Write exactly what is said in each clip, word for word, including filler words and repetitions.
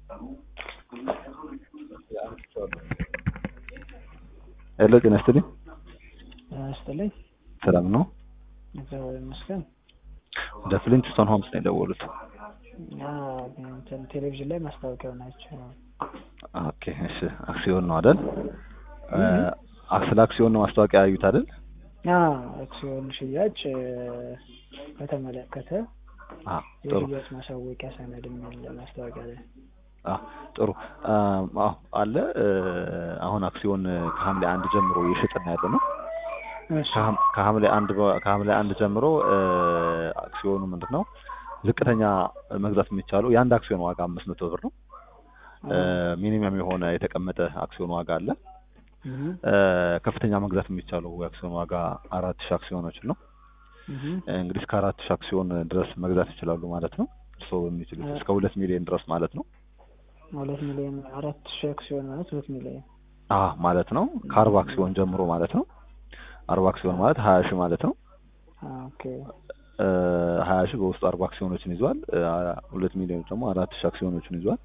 ሄሎ ጤና ይስጥልኝ። ይስጥልኝ። ሰላም ነው? እግዚአብሔር ይመስገን። ወደ ፍሊንትስቶን ሆምስ ነው የደወሉት? አዎ እንትን ቴሌቪዥን ላይ ማስታወቂያው ናቸው። ኦኬ እሺ። አክሲዮን ነው አይደል? አክስል አክሲዮን ነው ማስታወቂያ ያዩት አይደል? አዎ አክሲዮን ሽያጭ በተመለከተ አዎ ጥሩ። የሽያጭ ማሳወቂያ ሰነድ የሚል ማስታወቂያ ላይ አዎ ጥሩ። አዎ አለ። አሁን አክሲዮን ከሐምሌ አንድ ጀምሮ እየሸጥን ያለ ነው። እሺ ከሐምሌ አንድ ከሐምሌ አንድ ጀምሮ አክሲዮኑ ምንድነው ዝቅተኛ መግዛት የሚቻለው የአንድ አክሲዮን ዋጋ አምስት መቶ ብር ነው። ሚኒመም የሆነ የተቀመጠ አክሲዮን ዋጋ አለ። ከፍተኛ መግዛት የሚቻለው የአክሲዮን ዋጋ አራት ሺህ አክሲዮኖች ነው። እንግዲህ እስከ አራት ሺህ አክሲዮን ድረስ መግዛት ይችላሉ ማለት ነው። ሰው የሚችሉት እስከ ሁለት ሚሊዮን ድረስ ማለት ነው። ሁለት ሚሊዮን አራት ሺህ አክሲዮን ማለት ሁለት ሚሊዮን አዎ ማለት ነው። ከአርባ አክሲዮን ጀምሮ ማለት ነው። አርባ አክሲዮን ማለት ሀያ ሺህ ማለት ነው። ኦኬ ሀያ ሺህ በውስጡ አርባ አክሲዮኖችን ይዟል። ሁለት ሚሊዮን ደግሞ አራት ሺህ አክሲዮኖችን ይዟል።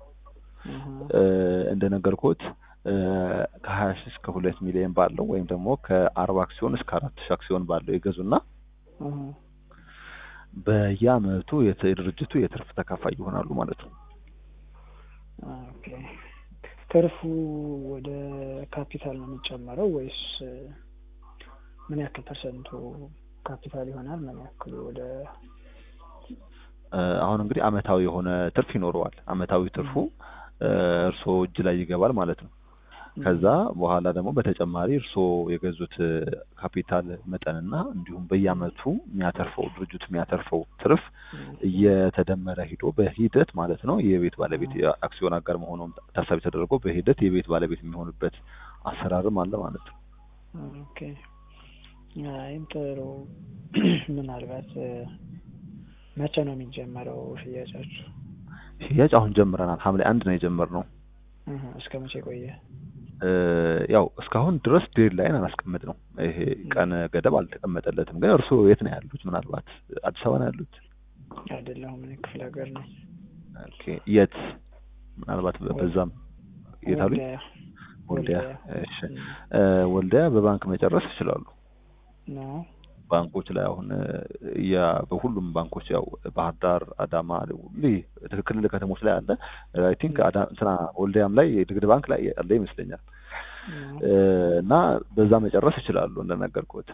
እንደነገርኩት ከሀያ ሺህ እስከ ሁለት ሚሊዮን ባለው ወይም ደግሞ ከአርባ አክሲዮን እስከ አራት ሺህ አክሲዮን ባለው ይገዙና በየዓመቱ የድርጅቱ የትርፍ ተካፋይ ይሆናሉ ማለት ነው። ኦኬ ትርፉ ወደ ካፒታል ነው የሚጨመረው ወይስ ምን ያክል ፐርሰንቱ ካፒታል ይሆናል? ምን ያክል ወደ አሁን እንግዲህ አመታዊ የሆነ ትርፍ ይኖረዋል። አመታዊ ትርፉ እርሶ እጅ ላይ ይገባል ማለት ነው። ከዛ በኋላ ደግሞ በተጨማሪ እርሶ የገዙት ካፒታል መጠንና እንዲሁም በየዓመቱ የሚያተርፈው ድርጅቱ የሚያተርፈው ትርፍ እየተደመረ ሄዶ በሂደት ማለት ነው የቤት ባለቤት አክሲዮን አጋር መሆኑን ታሳቢ ተደርጎ በሂደት የቤት ባለቤት የሚሆንበት አሰራርም አለ ማለት ነው። ኦኬ አይም ጥሩ። ምናልባት መቼ ነው የሚጀመረው ሽያጫችሁ? ሽያጭ አሁን ጀምረናል። ሐምሌ አንድ ነው የጀመርነው። እህ እስከ መቼ ቆየ? ያው እስካሁን ድረስ ዴድላይን አላስቀመጥነው። ይሄ ቀን ገደብ አልተቀመጠለትም። ግን እርሱ የት ነው ያሉት? ምናልባት አዲስ አበባ ነው ያሉት? አይደለም ምን ክፍለ ሀገር ነው? ኦኬ የት? ምናልባት በዛም የት አሉኝ? ወልዲያ። እሺ ወልዲያ በባንክ መጨረስ ይችላሉ ነው? ባንኮች ላይ አሁን ያ በሁሉም ባንኮች ያው ባህር ዳር፣ አዳማ ላይ ትክክል ከተሞች ላይ አለ። አይ ቲንክ አዳማ ወልዲያም ላይ ንግድ ባንክ ላይ አለ ይመስለኛል። እና በዛ መጨረስ ይችላሉ እንደነገርኩት።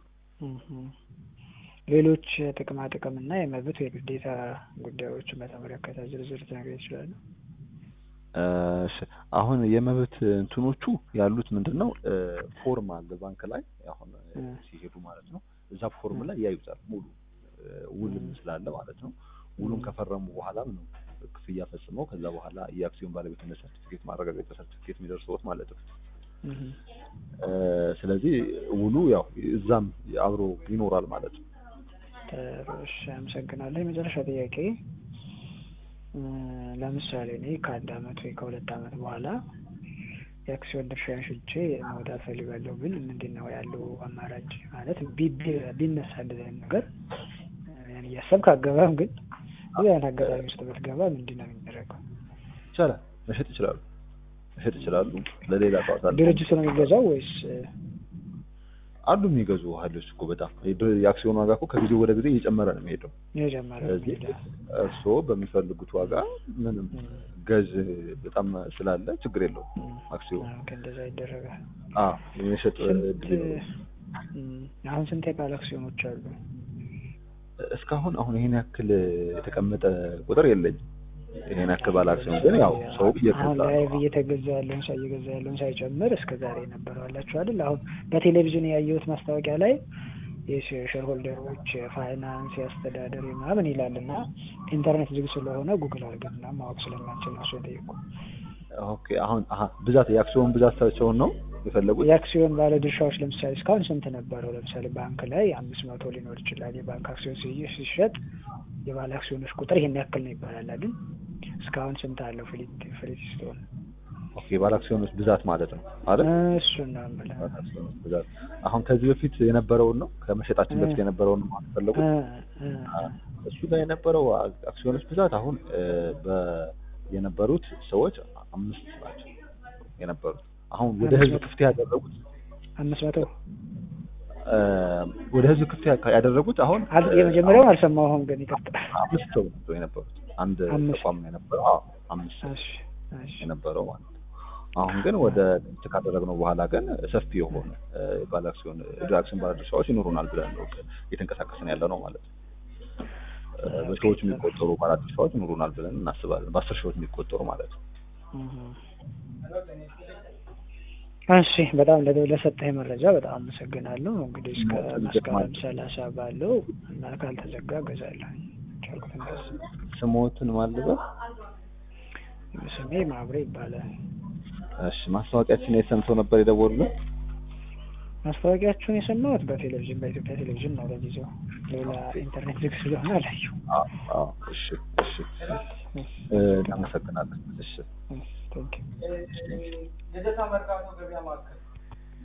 ሌሎች ጥቅማ ጥቅም እና የመብት የግዴታ ጉዳዮችን በተመለከተ ዝርዝር ነገር ይችላል? እሺ አሁን የመብት እንትኖቹ ያሉት ምንድነው ፎርም አለ ባንክ ላይ አሁን ሲሄዱ ማለት ነው። እዛ ፎርም ላይ ያዩታል ሙሉ ውልም ስላለ ማለት ነው። ውሉን ከፈረሙ በኋላ ነው ክፍያ ፈጽመው ከዛ በኋላ የአክሲዮን ባለቤትነት ሰርቲፊኬት ማረጋገጫ ሰርቲፊኬት የሚደርሰውት ማለት ነው። ስለዚህ ውሉ ያው እዛም አብሮ ይኖራል ማለት ነው። እሺ አመሰግናለሁ። የመጨረሻ ጥያቄ ለምሳሌ እኔ ከአንድ አመት ወይ ከሁለት አመት በኋላ የአክሲዮን ድርሻዬን ሽጬ መውጣት ፈልጋለሁ ብል ምንድነው ያለው አማራጭ? ማለት ቢነሳ እንደዚህ አይነት ነገር ያን እያሰብክ አገባም ግን ያን አጋጣሚ ውስጥ ብትገባ ምንድነው የሚደረገው? ይቻላል መሸጥ ይችላሉ መሸጥ ይችላሉ። ለሌላ ሰው ድርጅቱ ነው የሚገዛው ወይስ አሉ የሚገዙ ኃይሎች እኮ በጣም የአክሲዮን ዋጋ እኮ ከጊዜ ወደ ጊዜ እየጨመረ ነው የሚሄደው። እየጨመረ ነው የሚሄደው። እርስዎ በሚፈልጉት ዋጋ ምንም ገዥ በጣም ስላለ ችግር የለውም። አክሲዮን እንደዛ ይደረጋል። አዎ የመሸጥ እድል አሁን ስንት የባለ አክሲዮኖች አሉ? እስካሁን አሁን ይሄን ያክል የተቀመጠ ቁጥር የለኝም። ይሄን ያክል ባለ አክሲዮን ግን ያው ሰው እየገዛ ነው። ላይቭ እየተገዛ ያለውን ሳይ እየገዛ ያለውን ሳይጨምር እስከ ዛሬ ነበር አላችሁ አይደል? አሁን በቴሌቪዥን ያየሁት ማስታወቂያ ላይ የሼር ሆልደሮች ፋይናንስ ያስተዳደር ምናምን ይላልና ኢንተርኔት ዝግ ስለሆነ ጉግል አድርገና ማወቅ ስለማንችል ነው የጠየቁ። ኦኬ አሁን አሃ ብዛት የአክሲዮን ብዛታቸውን ነው የፈለጉት? የአክሲዮን ባለ ድርሻዎች ለምሳሌ እስካሁን ስንት ነበረው? ለምሳሌ ባንክ ላይ አምስት መቶ ሊኖር ይችላል። የባንክ አክሲዮን ሲሸጥ የባለ አክሲዮኖች ቁጥር ይሄን ያክል ነው ይባላል አይደል? እስካሁን ስንት አለው ፍሊት ፍሊትስቶን? ኦኬ ባለ አክሲዮኖች ብዛት ማለት ነው አይደል? እሱ ነው ማለት ብዛት። አሁን ከዚህ በፊት የነበረውን ነው ከመሸጣችን በፊት የነበረውን ነው የፈለጉት? እሱ ላይ የነበረው አክሲዮኖች ብዛት አሁን በ የነበሩት ሰዎች አምስት ናቸው የነበሩት። አሁን ወደ አምስት ህዝብ መቶ ክፍት ያደረጉት አምስት መቶ እ ወደ ህዝብ ክፍት ያ- ያደረጉት አሁን አል- እ የመጀመሪያውን አልሰማሁም ግን ይቅርታ። አምስት ሰው ነበር የነበሩት። አንድ አምስት ተቋም ነው የነበረው። አዎ አምስት ሰው እሺ እሺ የነበረው ማለት ነው። አሁን ግን ወደ ክፍት ካደረግነው በኋላ ግን ሰፊ የሆነ እ ባለ አክሲዮን የአክሲዮን ባለድርሻዎች ይኖሩናል ብለን ነው እየተንቀሳቀስን ያለ ነው ማለት ነው። እ በሺዎች የሚቆጠሩ ባለድርሻዎች ይኖሩናል ብለን እናስባለን። በአስር ሺዎች የሚቆጠሩ ማለት ነው። እሺ በጣም ለ- ለሰጠኝ መረጃ በጣም አመሰግናለሁ። እንግዲህ እስከ መስከረም ሰላሳ ባለው እና ካልተዘጋ እገዛለሁ። ቻልኩትን ድረስ ስሞትን ማልበል ስሜ ማብሬ ይባላል። እሺ ማስታወቂያችን የሰምተው ነበር የደወሉልን? ማስታወቂያችሁን የሰማሁት በቴሌቪዥን በኢትዮጵያ ቴሌቪዥን ነው። ለጊዜው ሌላ ኢንተርኔት ዝግ ስለሆነ አላየሁም። አዎ አዎ እሺ እሺ እ እናመሰግናለን። እሺ ቴንክ ዩ ልደታ መርካቶ ገበያ ማዕከል